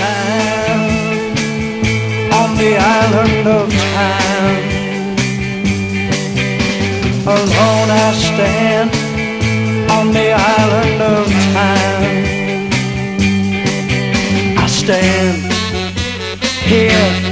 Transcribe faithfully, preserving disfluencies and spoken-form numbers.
time, on the island of time. Alone I stand on the island of time. I stand here